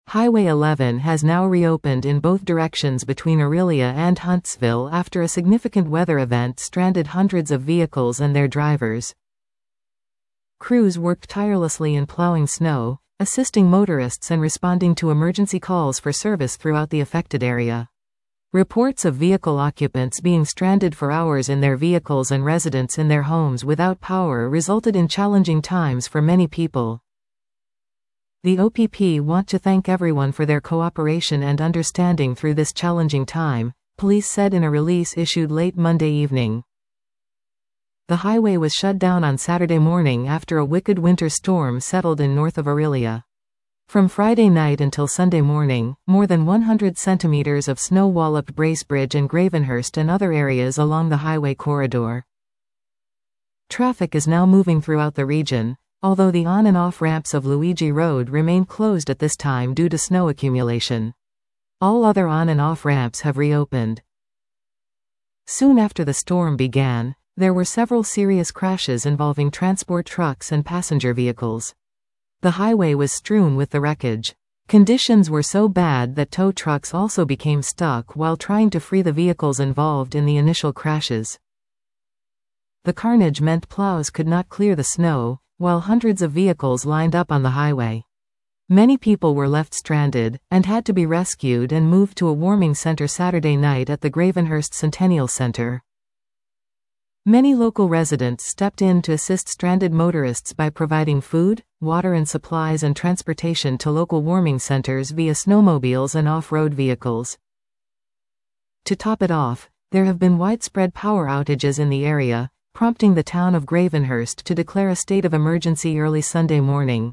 Highway 11 has now reopened in both directions between Orillia and Huntsville after a significant weather event stranded hundreds of vehicles and their drivers. Crews worked tirelessly in plowing snow, assisting motorists and responding to emergency calls for service throughout the affected area. Reports of vehicle occupants being stranded for hours in their vehicles and residents in their homes without power resulted in challenging times for many people. The OPP want to thank everyone for their cooperation and understanding through this challenging time, police said in a release issued late Monday evening. The highway was shut down on Saturday morning after a wicked winter storm settled in north of Orillia. From Friday night until Sunday morning, more than 100 centimeters of snow walloped Bracebridge and Gravenhurst and other areas along the highway corridor. Traffic is now moving throughout the region, although the on and off ramps of Luigi Road remain closed at this time due to snow accumulation. All other on and off ramps have reopened. Soon after the storm began, there were several serious crashes involving transport trucks and passenger vehicles. The highway was strewn with the wreckage. Conditions were so bad that tow trucks also became stuck while trying to free the vehicles involved in the initial crashes. The carnage meant plows could not clear the snow, while hundreds of vehicles lined up on the highway. Many people were left stranded, and had to be rescued and moved to a warming center Saturday night at the Gravenhurst Centennial Center. Many local residents stepped in to assist stranded motorists by providing food, water and supplies and transportation to local warming centers via snowmobiles and off-road vehicles. To top it off, there have been widespread power outages in the area, prompting the town of Gravenhurst to declare a state of emergency early Sunday morning.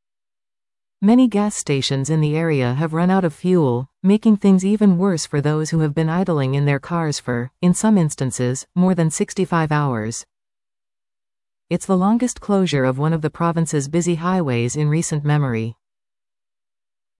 Many gas stations in the area have run out of fuel, making things even worse for those who have been idling in their cars for, in some instances, more than 65 hours. It's the longest closure of one of the province's busy highways in recent memory.